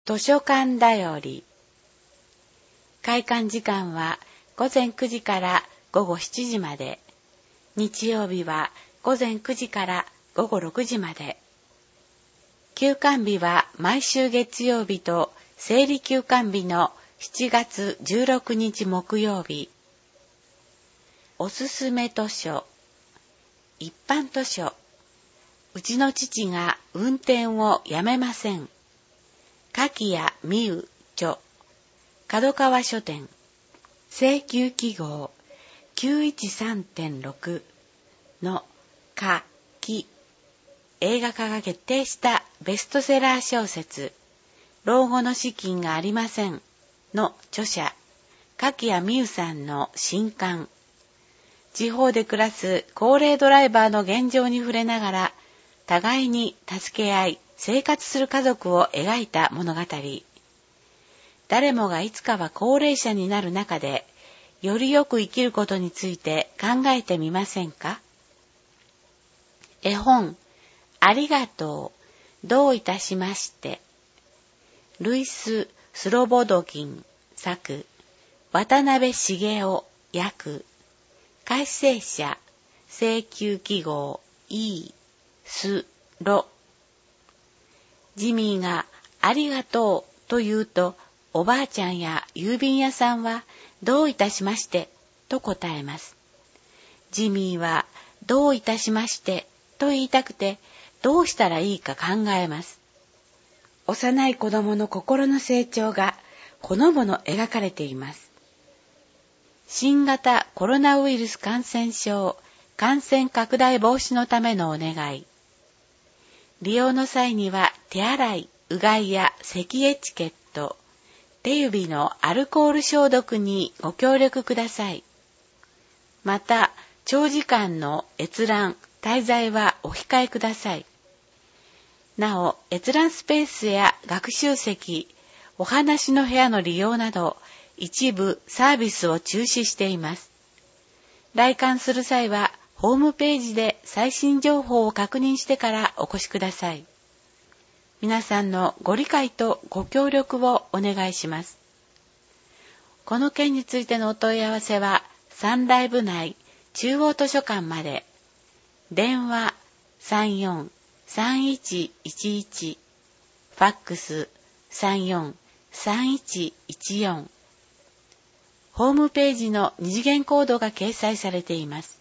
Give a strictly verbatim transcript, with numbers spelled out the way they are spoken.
図書館だより。開館時間はごぜんくじからごごしちじまで。日曜日はごぜんくじからごごろくじまで。休館日は毎週月曜日と生理休館日のしちがつじゅうろくにち木曜日。おすすめ図書。一般図書。うちの父が運転をやめません。柿谷美優著。角川書店。請求記号 きゅういちさんてんろく のかき。映画化が決定したベストセラー小説、老後の資金がありませんの著者、柿谷美優さんの新刊。地方で暮らす高齢ドライバーの現状に触れながら、互いに助け合い、生活する家族を描いた物語。誰もがいつかは高齢者になる中で、よりよく生きることについて考えてみませんか？絵本、ありがとう、どういたしまして。ルイス・スロボドギン作、渡辺茂雄訳、改正者、請求記号 E、ス、ロ。ジミーがありがとうと言うと、おばあちゃんや郵便屋さんはどういたしましてと答えます。ジミーはどういたしましてと言いたくて、どうしたらいいか考えます。幼い子供の心の成長がほのぼの描かれています。新型コロナウイルス感染症感染拡大防止のためのお願い。利用の際には手洗い、うがいや咳エチケット、手指のアルコール消毒にご協力ください。また、長時間の閲覧、滞在はお控えください。なお、閲覧スペースや学習席、お話の部屋の利用など、一部サービスを中止しています。来館する際は、ホームページで最新情報を確認してからお越しください。皆さんのご理解とご協力をお願いします。この件についてのお問い合わせは、サンライブ内中央図書館まで。電話 さんよんさんいちいちいち、ファックス さんよんさんいちいちよん。ホームページの二次元コードが掲載されています。